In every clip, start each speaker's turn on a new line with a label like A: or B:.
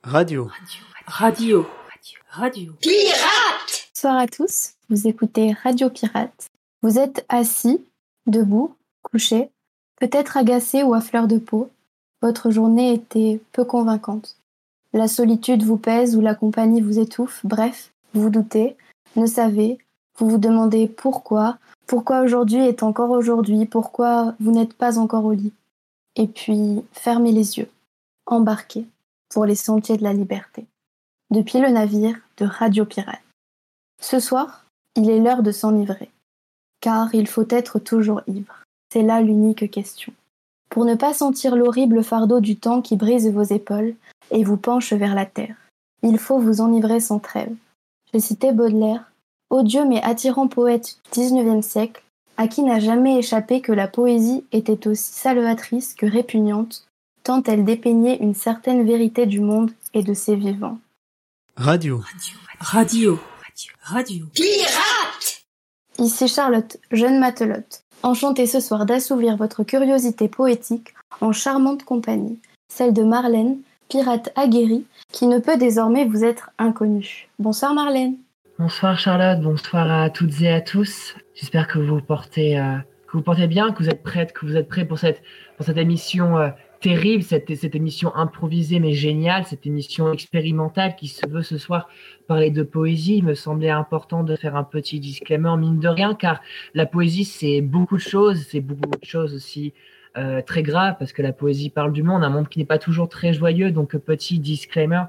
A: Radio.
B: Radio. Radio.
C: Pirate!
D: Bonsoir à tous, vous écoutez Radio Pirate. Vous êtes assis, debout, couché, peut-être agacé ou à fleur de peau. Votre journée était peu convaincante. La solitude vous pèse ou la compagnie vous étouffe, bref, vous doutez, ne savez, vous vous demandez pourquoi aujourd'hui est encore aujourd'hui, pourquoi vous n'êtes pas encore au lit. Et puis, fermez les yeux, embarquez pour les sentiers de la liberté. Depuis le navire de Radio Pirate. Ce soir, il est l'heure de s'enivrer, car il faut être toujours ivre. C'est là l'unique question. Pour ne pas sentir l'horrible fardeau du temps qui brise vos épaules et vous penche vers la terre, il faut vous enivrer sans trêve. J'ai cité Baudelaire, odieux mais attirant poète du XIXe siècle, à qui n'a jamais échappé que la poésie était aussi salvatrice que répugnante, tant elle dépeignait une certaine vérité du monde et de ses vivants.
A: Radio.
B: Radio. Radio.
C: Pirate!
D: Ici Charlotte, jeune matelote, enchantée ce soir d'assouvir votre curiosité poétique en charmante compagnie, celle de Marlène, pirate aguerrie, qui ne peut désormais vous être inconnue. Bonsoir Marlène.
E: Bonsoir Charlotte, bonsoir à toutes et à tous. J'espère que vous portez bien, que vous êtes prêtes, que vous êtes prêts pour cette émission terrible, cette émission improvisée mais géniale, cette émission expérimentale qui se veut ce soir parler de poésie. Il me semblait important de faire un petit disclaimer, mine de rien, car la poésie c'est beaucoup de choses aussi très graves, parce que la poésie parle du monde, un monde qui n'est pas toujours très joyeux, donc petit disclaimer.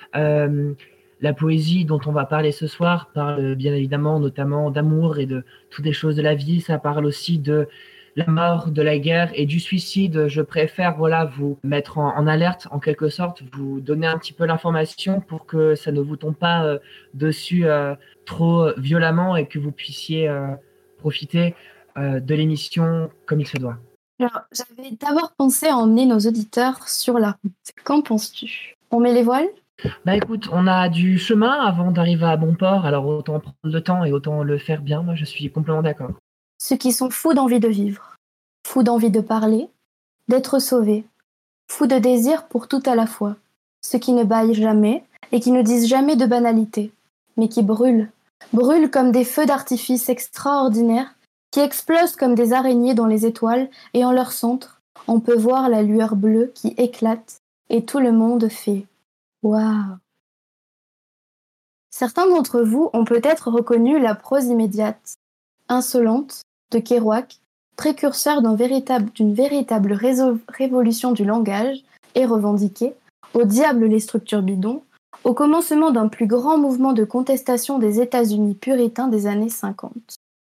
E: La poésie dont on va parler ce soir parle bien évidemment notamment d'amour et de toutes les choses de la vie. Ça parle aussi de la mort, de la guerre et du suicide. Je préfère vous mettre en alerte en quelque sorte, vous donner un petit peu l'information pour que ça ne vous tombe pas dessus trop violemment et que vous puissiez profiter de l'émission comme il se doit.
D: Alors, j'avais d'abord pensé à emmener nos auditeurs sur la route. Qu'en penses-tu ? On met les voiles ?
E: Écoute, on a du chemin avant d'arriver à bon port, alors autant prendre le temps et autant le faire bien. Moi, je suis complètement d'accord.
D: Ceux qui sont fous d'envie de vivre, fous d'envie de parler, d'être sauvés, fous de désir pour tout à la fois. Ceux qui ne bâillent jamais et qui ne disent jamais de banalité, mais qui brûlent comme des feux d'artifice extraordinaires, qui explosent comme des araignées dans les étoiles, et en leur centre, on peut voir la lueur bleue qui éclate, et tout le monde fait « Waouh !» Certains d'entre vous ont peut-être reconnu la prose immédiate, insolente, de Kerouac, précurseur d'une véritable révolution du langage, et revendiquée, au diable les structures bidons, au commencement d'un plus grand mouvement de contestation des États-Unis puritains des années 50.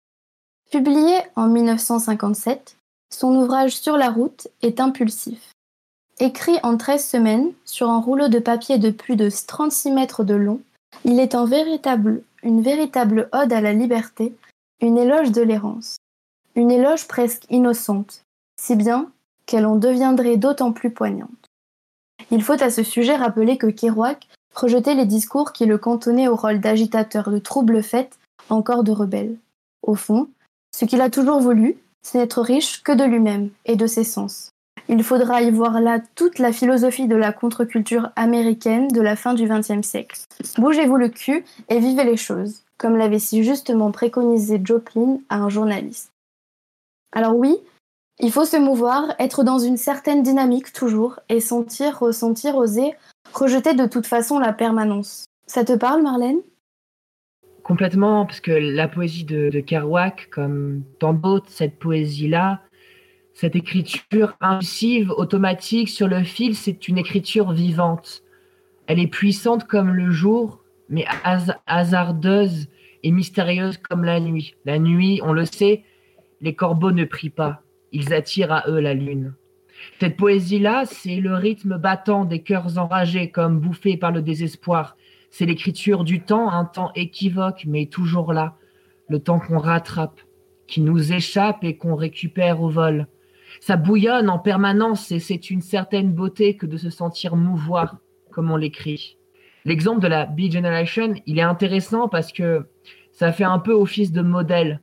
D: Publié en 1957, son ouvrage Sur la route est impulsif. Écrit en 13 semaines, sur un rouleau de papier de plus de 36 mètres de long, il est une véritable ode à la liberté, une éloge de l'errance. Une éloge presque innocente, si bien qu'elle en deviendrait d'autant plus poignante. Il faut à ce sujet rappeler que Kerouac rejetait les discours qui le cantonnaient au rôle d'agitateur de trouble-fête, encore de rebelle. Au fond, ce qu'il a toujours voulu, c'est n'être riche que de lui-même et de ses sens. Il faudra y voir là toute la philosophie de la contre-culture américaine de la fin du XXe siècle. Bougez-vous le cul et vivez les choses, comme l'avait si justement préconisé Joplin à un journaliste. Alors oui, il faut se mouvoir, être dans une certaine dynamique toujours, et sentir, ressentir, oser, rejeter de toute façon la permanence. Ça te parle, Marlène ?
E: Complètement, parce que la poésie de Kerouac, comme tant d'autres, cette poésie-là, cette écriture impulsive, automatique, sur le fil, c'est une écriture vivante. Elle est puissante comme le jour, mais hasardeuse et mystérieuse comme la nuit. La nuit, on le sait, les corbeaux ne prient pas, ils attirent à eux la lune. Cette poésie-là, c'est le rythme battant des cœurs enragés, comme bouffés par le désespoir. C'est l'écriture du temps, un temps équivoque, mais toujours là. Le temps qu'on rattrape, qui nous échappe et qu'on récupère au vol. Ça bouillonne en permanence et c'est une certaine beauté que de se sentir mouvoir, comme on l'écrit. L'exemple de la Beat Generation, il est intéressant parce que ça fait un peu office de modèle.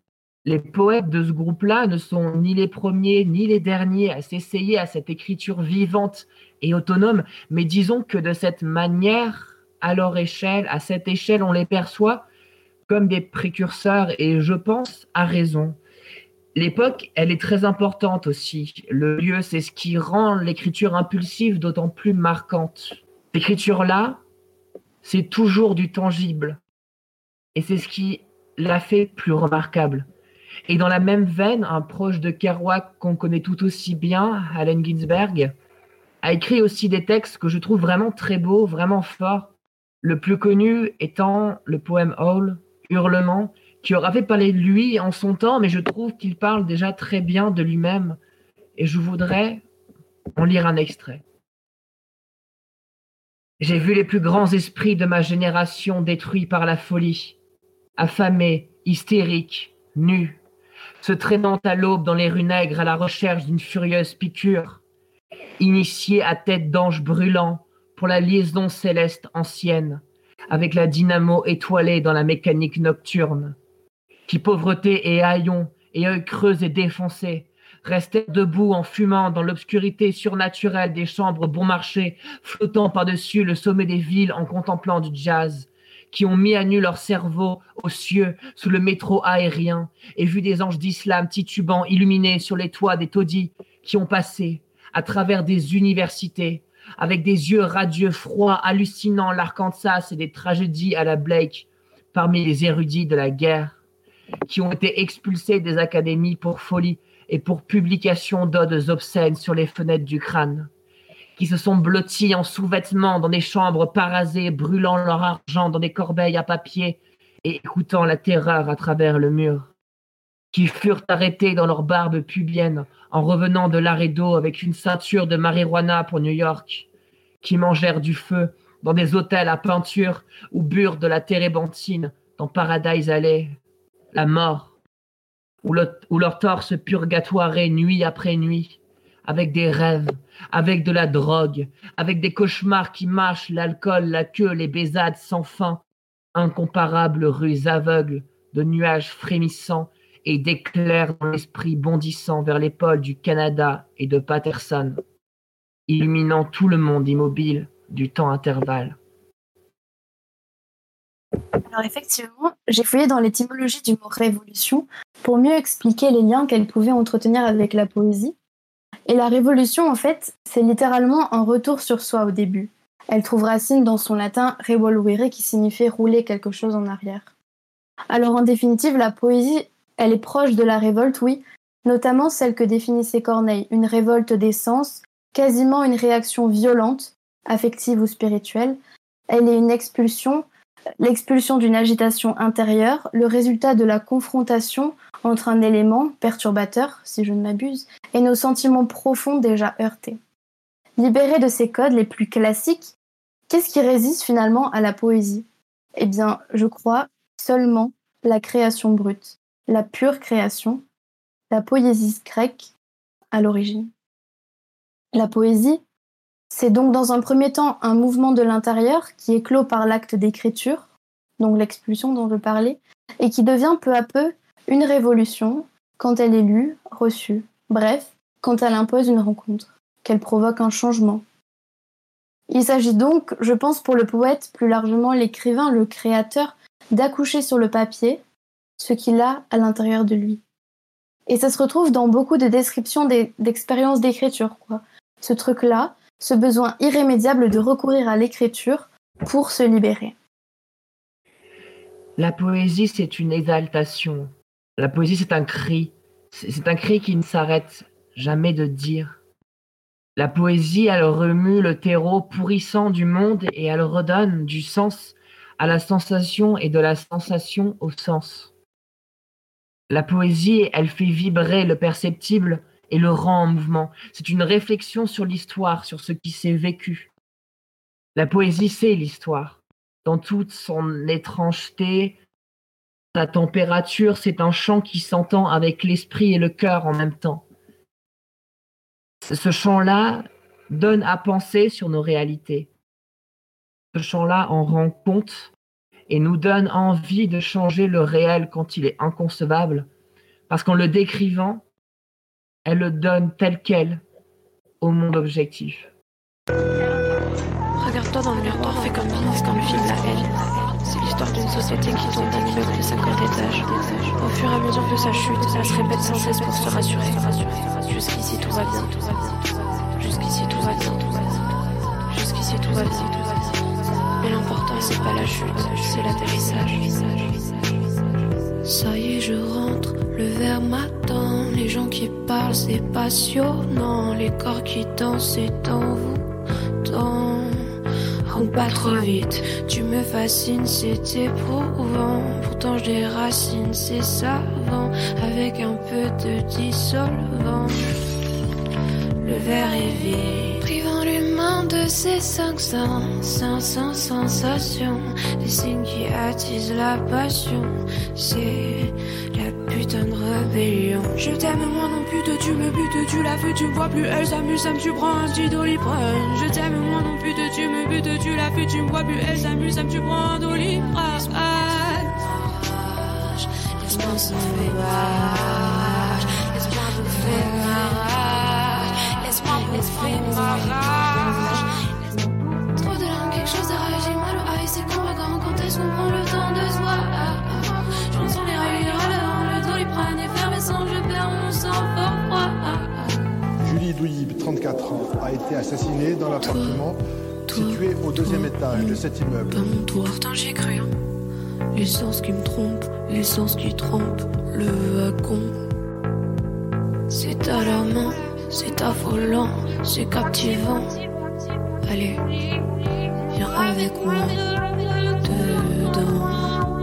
E: Les poètes de ce groupe-là ne sont ni les premiers ni les derniers à s'essayer à cette écriture vivante et autonome, mais disons que de cette manière, à leur échelle, à cette échelle, on les perçoit comme des précurseurs, et je pense à raison. L'époque, elle est très importante aussi. Le lieu, c'est ce qui rend l'écriture impulsive d'autant plus marquante. L'écriture-là, c'est toujours du tangible, et c'est ce qui l'a fait plus remarquable. Et dans la même veine, un proche de Kerouac qu'on connaît tout aussi bien, Allen Ginsberg, a écrit aussi des textes que je trouve vraiment très beaux, vraiment forts. Le plus connu étant le poème Howl, Hurlement, qui aura fait parler de lui en son temps, mais je trouve qu'il parle déjà très bien de lui-même. Et je voudrais en lire un extrait. J'ai vu les plus grands esprits de ma génération détruits par la folie, affamés, hystériques, nus, se traînant à l'aube dans les rues nègres à la recherche d'une furieuse piqûre, initiés à tête d'ange brûlant pour la liaison céleste ancienne, avec la dynamo étoilée dans la mécanique nocturne, qui pauvreté et haillons et œils creux et défoncés, restèrent debout en fumant dans l'obscurité surnaturelle des chambres bon marché, flottant par-dessus le sommet des villes en contemplant du jazz, qui ont mis à nu leur cerveau aux cieux sous le métro aérien et vu des anges d'islam titubants illuminés sur les toits des taudis, qui ont passé à travers des universités avec des yeux radieux, froids, hallucinant l'Arkansas et des tragédies à la Blake parmi les érudits de la guerre, qui ont été expulsés des académies pour folie et pour publication d'odes obscènes sur les fenêtres du crâne, qui se sont blottis en sous-vêtements dans des chambres parasées, brûlant leur argent dans des corbeilles à papier et écoutant la terreur à travers le mur, qui furent arrêtés dans leur barbe pubienne en revenant de Laredo avec une ceinture de marijuana pour New York, qui mangèrent du feu dans des hôtels à peinture ou burent de la térébenthine dans Paradise Alley, la mort, où leur torse purgatoiré nuit après nuit, avec des rêves, avec de la drogue, avec des cauchemars qui mâchent l'alcool, la queue, les baisades sans fin, incomparables rues aveugles de nuages frémissants et d'éclairs dans l'esprit bondissant vers les pôles du Canada et de Patterson, illuminant tout le monde immobile du temps intervalle.
D: Alors effectivement, j'ai fouillé dans l'étymologie du mot révolution pour mieux expliquer les liens qu'elle pouvait entretenir avec la poésie. Et la révolution, en fait, c'est littéralement un retour sur soi au début. Elle trouve racine dans son latin revoluere qui signifie rouler quelque chose en arrière. Alors en définitive, la poésie, elle est proche de la révolte, oui, notamment celle que définissait Corneille, une révolte des sens, quasiment une réaction violente, affective ou spirituelle. Elle est une expulsion, l'expulsion d'une agitation intérieure, le résultat de la confrontation entre un élément perturbateur, si je ne m'abuse, et nos sentiments profonds déjà heurtés. Libérés de ces codes les plus classiques, qu'est-ce qui résiste finalement à la poésie ? Eh bien, je crois seulement la création brute, la pure création, la poésie grecque à l'origine. La poésie, c'est donc dans un premier temps un mouvement de l'intérieur qui est clos par l'acte d'écriture, donc l'expulsion dont je parlais, et qui devient peu à peu une révolution quand elle est lue, reçue, bref, quand elle impose une rencontre, qu'elle provoque un changement. Il s'agit donc, je pense pour le poète, plus largement l'écrivain, le créateur, d'accoucher sur le papier ce qu'il a à l'intérieur de lui. Et ça se retrouve dans beaucoup de descriptions d'expériences d'écriture, quoi. Ce truc-là, ce besoin irrémédiable de recourir à l'écriture pour se libérer.
E: La poésie, c'est une exaltation. La poésie, c'est un cri. C'est un cri qui ne s'arrête jamais de dire. La poésie, elle remue le terreau pourrissant du monde et elle redonne du sens à la sensation et de la sensation au sens. La poésie, elle fait vibrer le perceptible et le rend en mouvement. C'est une réflexion sur l'histoire, sur ce qui s'est vécu. La poésie, c'est l'histoire. Dans toute son étrangeté, sa température, c'est un chant qui s'entend avec l'esprit et le cœur en même temps. Ce chant-là donne à penser sur nos réalités. Ce chant-là en rend compte et nous donne envie de changer le réel quand il est inconcevable Parce qu'en le décrivant, elle le donne tel quel au monde objectif.
A: Regarde-toi dans le miroir, fais comme le film La Haine. C'est l'histoire d'une société qui tombe d'un immeuble de 50 étages. Au fur et à mesure de sa chute, elle se répète sans cesse pour se rassurer. Jusqu'ici tout va bien. Jusqu'ici tout va bien. Jusqu'ici tout va bien. Mais l'important c'est pas la chute, c'est l'atterrissage. Ça y est, je rentre, le verre m'attend. Les gens qui parlent, c'est passionnant. Les corps qui dansent, c'est envoûtant. Roule pas trop vite, tu me fascines, c'est éprouvant. Pourtant je déracine, c'est savant. Avec un peu de dissolvant. Le verre est vide, privant l'humain de ses 500 sensations. Des signes qui attisent la passion. C'est la putain de rébellion. Je t'aime moi non plus, tu me butes, tu la fais, tu me vois plus, elle s'amuse, tu prends un petit Doliprane. Je t'aime moi non plus, tu me butes, tu la fais, tu me vois plus, elle s'amuse, tu prends un Doliprane. Laisse-moi sauver ma rage, laisse-moi bouffer ma rage, laisse-moi bouffer ma rage. Trop de langue, quelque chose de rage, j'ai mal au high, c'est convaincant quand est-ce qu'on prend le temps de se voir. J'en sens les règles, le Doliprane effervescent, je perds mon sang-froid.
F: Julie Douillib, 34 ans, a été assassinée dans l'appartement situé au deuxième étage de cet immeuble.
A: Pas mon tour, pourtant j'y ai cru. L'essence qui me trompe, l'essence qui trompe le wagon. C'est alarmant, c'est affolant, c'est captivant. Allez, viens avec moi dedans.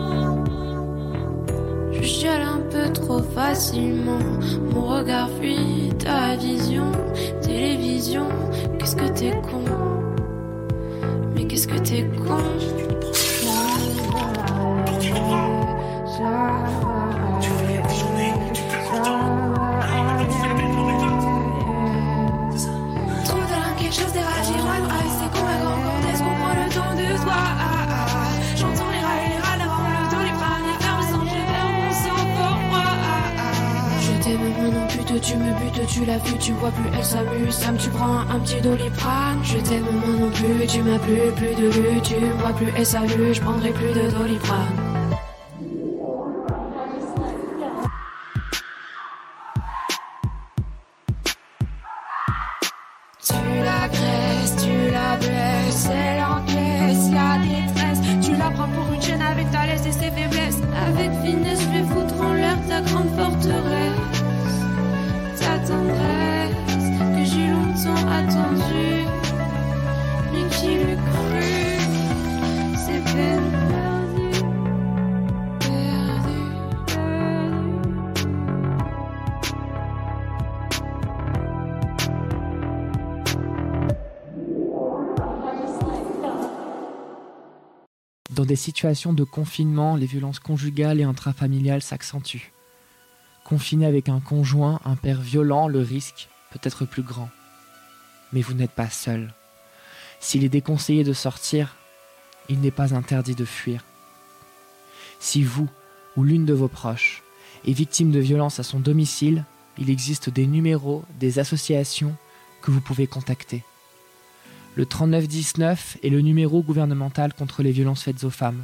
A: Je chiale un peu trop facilement. Mon regard fuit ta vision. Télévision, qu'est-ce que t'es con. Mais qu'est-ce que t'es con. Tu me butes, tu la fuis, tu vois plus, elle s'amuse, Sam, tu prends un petit Doliprane. Je t'aime moi non plus, tu m'as plus de lutte, tu me vois plus, elle s'amuse, je prendrai plus de Doliprane. Tu l'agresses, tu la blesses, elle encaisse, y'a détresse. Tu la prends pour une chaîne avec ta laisse et ses faiblesses. Avec finesse, je vais foutre en l'air ta grande forteresse. Ta tendresse que j'ai longtemps attendue, mais qui le crut, c'est peine perdue, perdue.
G: Dans des situations de confinement, les violences conjugales et intrafamiliales s'accentuent. Confiné avec un conjoint, un père violent, le risque peut être plus grand. Mais vous n'êtes pas seul. S'il est déconseillé de sortir, il n'est pas interdit de fuir. Si vous ou l'une de vos proches est victime de violences à son domicile, il existe des numéros, des associations que vous pouvez contacter. Le 3919 est le numéro gouvernemental contre les violences faites aux femmes.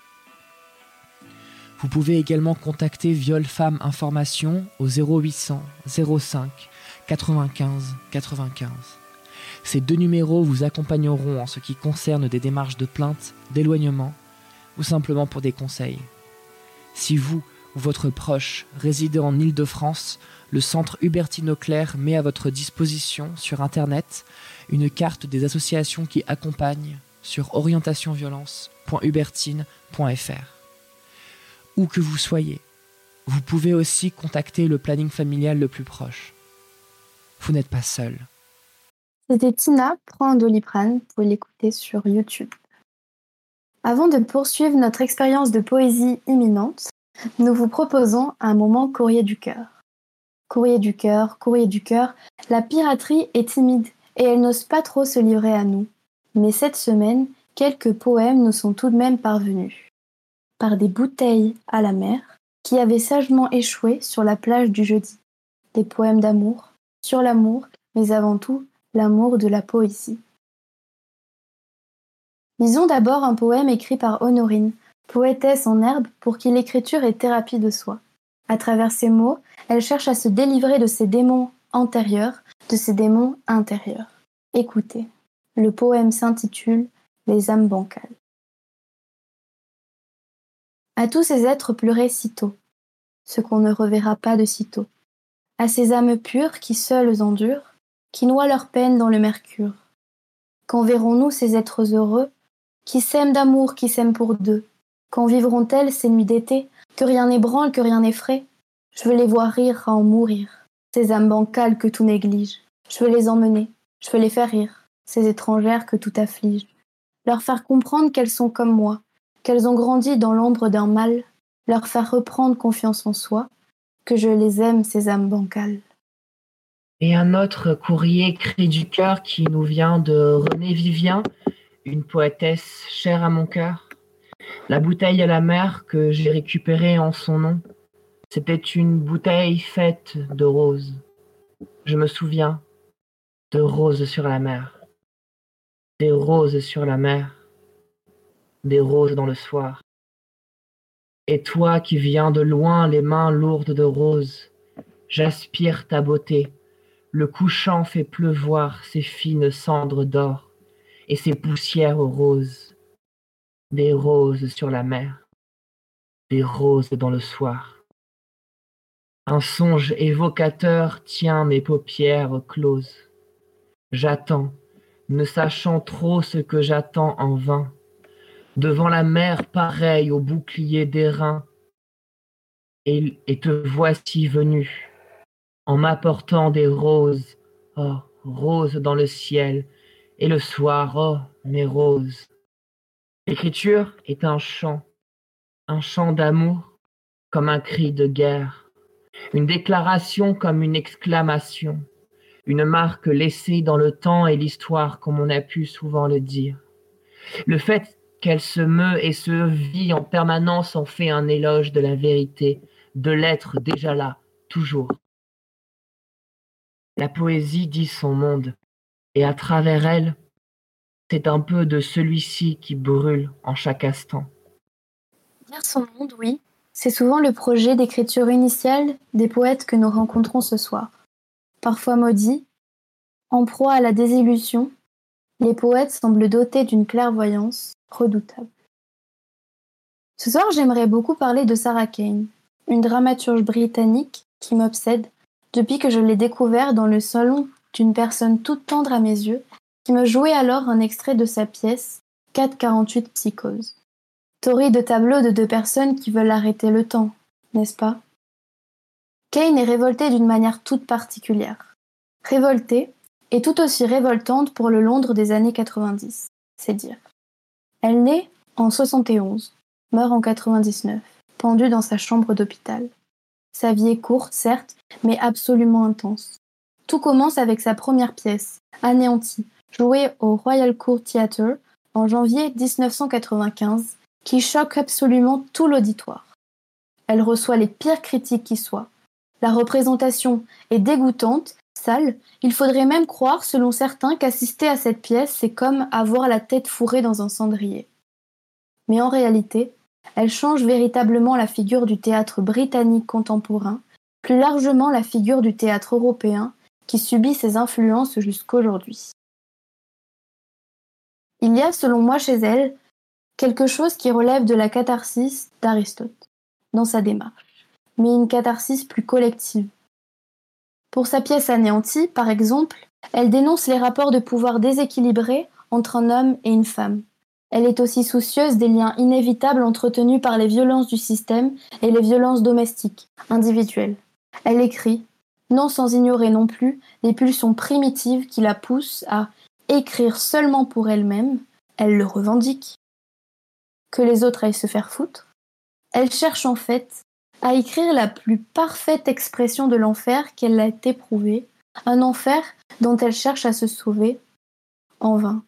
G: Vous pouvez également contacter Viol Femmes Information au 0800 05 95 95. Ces deux numéros vous accompagneront en ce qui concerne des démarches de plainte, d'éloignement ou simplement pour des conseils. Si vous ou votre proche résidez en Île-de-France, le centre Hubertine Auclair met à votre disposition sur Internet une carte des associations qui accompagnent sur orientationviolence.hubertine.fr. Où que vous soyez, vous pouvez aussi contacter le planning familial le plus proche. Vous n'êtes pas seul.
D: C'était Tina, prend un Doliprane, pour l'écouter sur YouTube. Avant de poursuivre notre expérience de poésie imminente, nous vous proposons un moment courrier du cœur. Courrier du cœur, la piraterie est timide et elle n'ose pas trop se livrer à nous. Mais cette semaine, quelques poèmes nous sont tout de même parvenus. Par des bouteilles à la mer, qui avait sagement échoué sur la plage du jeudi. Des poèmes d'amour, sur l'amour, mais avant tout, l'amour de la poésie. Lisons d'abord un poème écrit par Honorine, poétesse en herbe pour qui l'écriture est thérapie de soi. À travers ses mots, elle cherche à se délivrer de ses démons antérieurs, de ses démons intérieurs. Écoutez, le poème s'intitule « Les âmes bancales ». À tous ces êtres pleurés sitôt, ce qu'on ne reverra pas de sitôt. À ces âmes pures qui seules endurent, qui noient leur peine dans le mercure. Quand verrons-nous ces êtres heureux, qui s'aiment d'amour, qui s'aiment pour deux? Quand vivront-elles ces nuits d'été, que rien n'ébranle, que rien n'effraie? Je veux les voir rire à en mourir, ces âmes bancales que tout néglige. Je veux les emmener, je veux les faire rire, ces étrangères que tout afflige. Leur faire comprendre qu'elles sont comme moi, qu'elles ont grandi dans l'ombre d'un mal, leur faire reprendre confiance en soi, que je les aime, ces âmes bancales.
E: Et un autre courrier cri du cœur qui nous vient de Renée Vivien, une poétesse chère à mon cœur. La bouteille à la mer que j'ai récupérée en son nom, c'était une bouteille faite de roses. Je me souviens de roses sur la mer, des roses sur la mer, des roses dans le soir. Et toi qui viens de loin, les mains lourdes de roses, j'aspire ta beauté. Le couchant fait pleuvoir ses fines cendres d'or et ses poussières roses. Des roses sur la mer, des roses dans le soir. Un songe évocateur tient mes paupières closes. J'attends, ne sachant trop ce que j'attends en vain, devant la mer pareille au bouclier d'airain, et te voici venu, en m'apportant des roses, oh, roses dans le ciel, et le soir, oh, mes roses. L'écriture est un chant d'amour comme un cri de guerre, une déclaration comme une exclamation, une marque laissée dans le temps et l'histoire comme on a pu souvent le dire. Le fait qu'elle se meut et se vit en permanence en fait un éloge de la vérité, de l'être déjà là, toujours. La poésie dit son monde, et à travers elle, c'est un peu de celui-ci qui brûle en chaque instant.
D: Dire son monde, oui, c'est souvent le projet d'écriture initiale des poètes que nous rencontrons ce soir. Parfois maudits, en proie à la désillusion, les poètes semblent dotés d'une clairvoyance redoutable. Ce soir, j'aimerais beaucoup parler de Sarah Kane, une dramaturge britannique qui m'obsède depuis que je l'ai découvert dans le salon d'une personne toute tendre à mes yeux, qui me jouait alors un extrait de sa pièce 448 Psychose. Torride tableau de deux personnes qui veulent arrêter le temps, n'est-ce pas? Kane est révoltée d'une manière toute particulière. Révoltée et tout aussi révoltante pour le Londres des années 90, c'est dire. Elle naît en 71, meurt en 99, pendue dans sa chambre d'hôpital. Sa vie est courte, certes, mais absolument intense. Tout commence avec sa première pièce, Anéantie, jouée au Royal Court Theatre en janvier 1995, qui choque absolument tout l'auditoire. Elle reçoit les pires critiques qui soient. La représentation est dégoûtante, sale, il faudrait même croire, selon certains, qu'assister à cette pièce, c'est comme avoir la tête fourrée dans un cendrier. Mais en réalité, elle change véritablement la figure du théâtre britannique contemporain, plus largement la figure du théâtre européen, qui subit ses influences jusqu'aujourd'hui. Il y a, selon moi, chez elle, quelque chose qui relève de la catharsis d'Aristote, dans sa démarche, mais une catharsis plus collective. Pour sa pièce Anéantie, par exemple, elle dénonce les rapports de pouvoir déséquilibrés entre un homme et une femme. Elle est aussi soucieuse des liens inévitables entretenus par les violences du système et les violences domestiques, individuelles. Elle écrit, non sans ignorer non plus les pulsions primitives qui la poussent à écrire seulement pour elle-même, elle le revendique. Que les autres aillent se faire foutre. Elle cherche en fait à écrire la plus parfaite expression de l'enfer qu'elle a éprouvé, un enfer dont elle cherche à se sauver, en vain.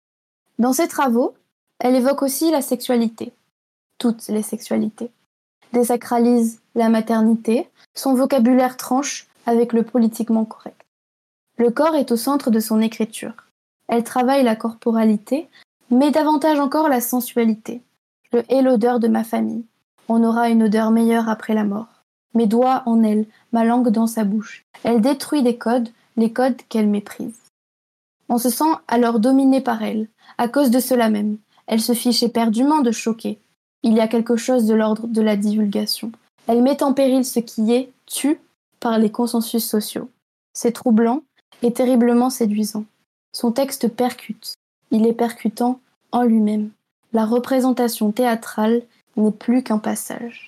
D: Dans ses travaux, elle évoque aussi la sexualité, toutes les sexualités. désacralise la maternité, son vocabulaire tranche avec le politiquement correct. Le corps est au centre de son écriture. Elle travaille la corporalité, mais davantage encore la sensualité. Je hais l'odeur de ma famille. On aura une odeur meilleure après la mort. Mes doigts en elle, ma langue dans sa bouche. Elle détruit des codes, les codes qu'elle méprise. On se sent alors dominé par elle, à cause de cela même. Elle se fiche éperdument de choquer. Il y a quelque chose de l'ordre de la divulgation. Elle met en péril ce qui est tu par les consensus sociaux. C'est troublant et terriblement séduisant. Son texte percute. Il est percutant en lui-même. La représentation théâtrale n'est plus qu'un passage.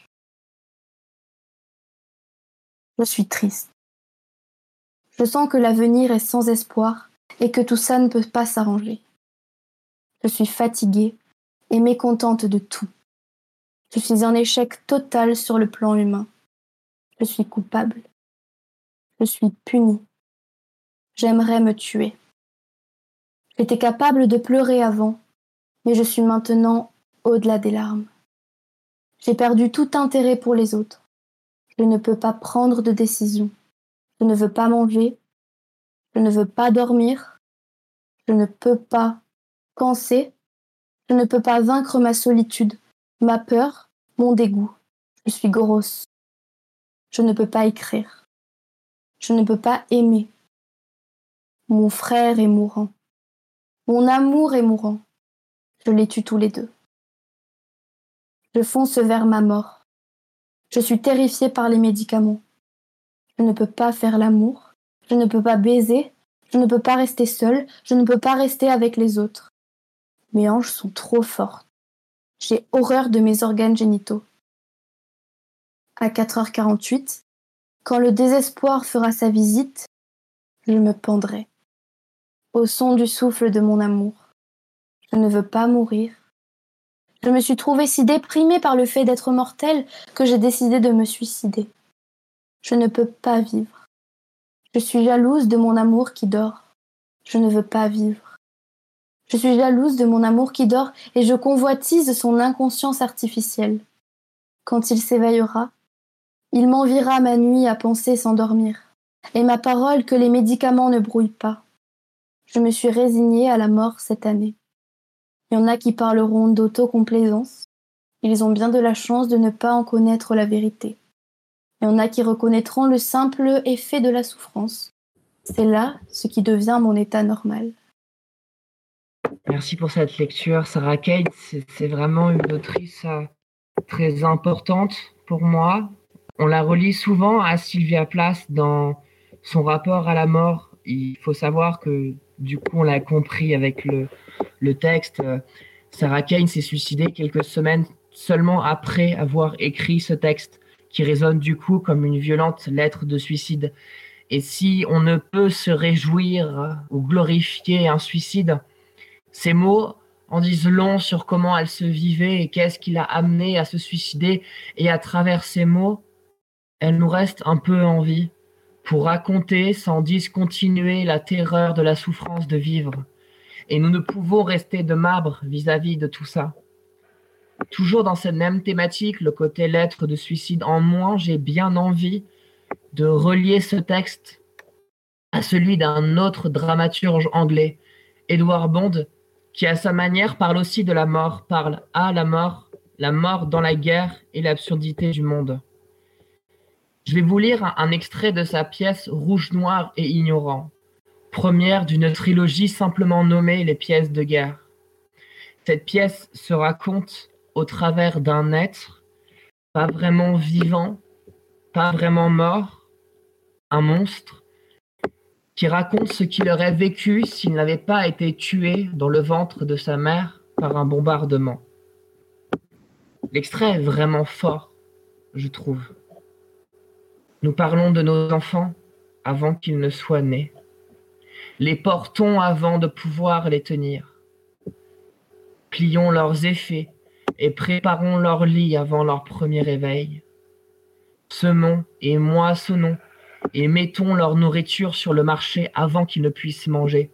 D: Je suis triste. Je sens que l'avenir est sans espoir et que tout ça ne peut pas s'arranger. Je suis fatiguée et mécontente de tout. Je suis un échec total sur le plan humain. Je suis coupable. Je suis punie. J'aimerais me tuer. J'étais capable de pleurer avant, mais je suis maintenant au-delà des larmes. J'ai perdu tout intérêt pour les autres. Je ne peux pas prendre de décision. Je ne veux pas manger. Je ne veux pas dormir. Je ne peux pas penser. Je ne peux pas vaincre ma solitude, ma peur, mon dégoût. Je suis grosse. Je ne peux pas écrire. Je ne peux pas aimer. Mon frère est mourant. Mon amour est mourant. Je les tue tous les deux. Je fonce vers ma mort. Je suis terrifiée par les médicaments. Je ne peux pas faire l'amour. Je ne peux pas baiser. Je ne peux pas rester seule. Je ne peux pas rester avec les autres. Mes hanches sont trop fortes. J'ai horreur de mes organes génitaux. À 4h48, quand le désespoir fera sa visite, je me pendrai. Au son du souffle de mon amour. Je ne veux pas mourir. Je me suis trouvée si déprimée par le fait d'être mortelle que j'ai décidé de me suicider. Je ne peux pas vivre. Je suis jalouse de mon amour qui dort. Je ne veux pas vivre. Je suis jalouse de mon amour qui dort et je convoitise son inconscience artificielle. Quand il s'éveillera, il m'enviera ma nuit à penser sans dormir, et ma parole que les médicaments ne brouillent pas. Je me suis résignée à la mort cette année. Il y en a qui parleront d'autocomplaisance. Ils ont bien de la chance de ne pas en connaître la vérité. Il y en a qui reconnaîtront le simple effet de la souffrance. C'est là ce qui devient mon état normal.
E: Merci pour cette lecture, Sarah Kate. C'est vraiment une autrice très importante pour moi. On la relie souvent à Sylvia Plath dans son rapport à la mort. Il faut savoir que, du coup, on l'a compris avec le texte. Sarah Kane s'est suicidée quelques semaines seulement après avoir écrit ce texte, qui résonne du coup comme une violente lettre de suicide. Et si on ne peut se réjouir ou glorifier un suicide, ces mots en disent long sur comment elle se vivait et qu'est-ce qui l'a amenée à se suicider. Et à travers ces mots, elle nous reste un peu en vie pour raconter sans discontinuer la terreur de la souffrance de vivre. Et nous ne pouvons rester de marbre vis-à-vis de tout ça. Toujours dans cette même thématique, le côté lettre de suicide en moins, j'ai bien envie de relier ce texte à celui d'un autre dramaturge anglais, Edward Bond, qui à sa manière parle aussi de la mort, parle à la mort dans la guerre et l'absurdité du monde. Je vais vous lire un extrait de sa pièce Rouge, Noir et Ignorant, première d'une trilogie simplement nommée Les pièces de guerre. Cette pièce se raconte au travers d'un être, pas vraiment vivant, pas vraiment mort, un monstre, qui raconte ce qu'il aurait vécu s'il n'avait pas été tué dans le ventre de sa mère par un bombardement. L'extrait est vraiment fort, je trouve. Nous parlons de nos enfants avant qu'ils ne soient nés. Les portons avant de pouvoir les tenir. Plions leurs effets et préparons leur lit avant leur premier réveil. Semons et moissonnons et mettons leur nourriture sur le marché avant qu'ils ne puissent manger.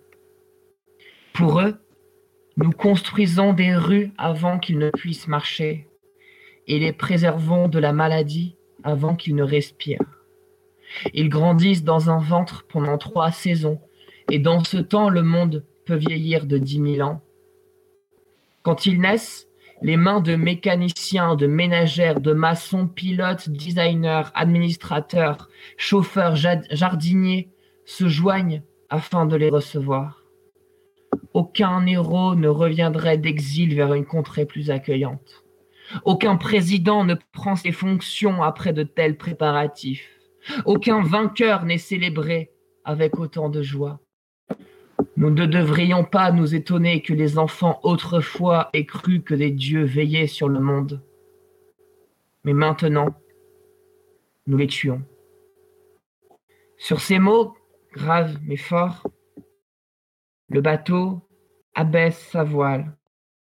E: Pour eux, nous construisons des rues avant qu'ils ne puissent marcher et les préservons de la maladie avant qu'ils ne respirent. Ils grandissent dans un ventre pendant 3 saisons, et dans ce temps, le monde peut vieillir de 10 000 ans. Quand ils naissent, les mains de mécaniciens, de ménagères, de maçons, pilotes, designers, administrateurs, chauffeurs, jardiniers se joignent afin de les recevoir. Aucun héros ne reviendrait d'exil vers une contrée plus accueillante. Aucun président ne prend ses fonctions après de tels préparatifs. Aucun vainqueur n'est célébré avec autant de joie. Nous ne devrions pas nous étonner que les enfants autrefois aient cru que des dieux veillaient sur le monde. Mais maintenant, nous les tuons. Sur ces mots, graves mais forts, le bateau abaisse sa voile.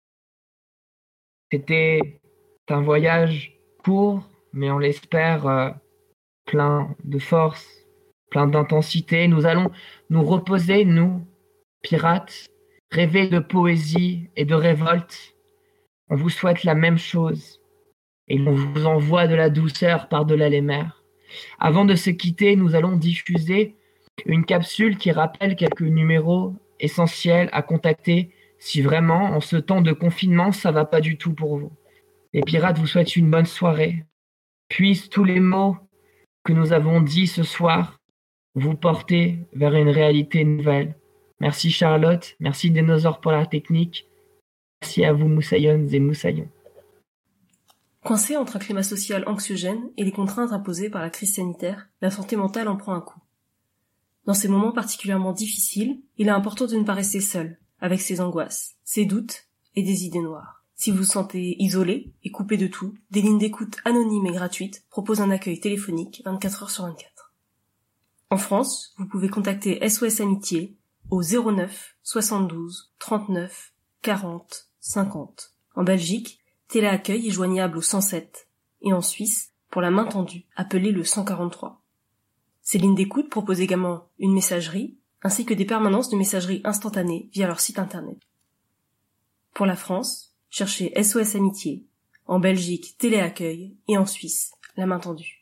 E: C'était un voyage court, mais on l'espère plein de force, plein d'intensité. Nous allons nous reposer, nous, pirates, rêver de poésie et de révolte. On vous souhaite la même chose et on vous envoie de la douceur par-delà les mers. Avant de se quitter, nous allons diffuser une capsule qui rappelle quelques numéros essentiels à contacter si vraiment, en ce temps de confinement, ça va pas du tout pour vous. Les pirates vous souhaitent une bonne soirée. Puissent tous les mots que nous avons dits ce soir vous porter vers une réalité nouvelle. Merci Charlotte, merci Dinosaure pour la technique. Merci à vous Moussaillonnes et Moussaillons.
H: Coincé entre un climat social anxiogène et les contraintes imposées par la crise sanitaire, la santé mentale en prend un coup. Dans ces moments particulièrement difficiles, il est important de ne pas rester seul, avec ses angoisses, ses doutes et des idées noires. Si vous vous sentez isolé et coupé de tout, des lignes d'écoute anonymes et gratuites proposent un accueil téléphonique 24 heures sur 24. En France, vous pouvez contacter SOS Amitié au 09 72 39 40 50. En Belgique, Téléaccueil est joignable au 107. Et en Suisse, pour la main tendue, appelez le 143. Ces lignes d'écoute proposent également une messagerie, ainsi que des permanences de messagerie instantanée via leur site internet. Pour la France, cherchez SOS Amitié. En Belgique, Téléaccueil. Et en Suisse, la main tendue.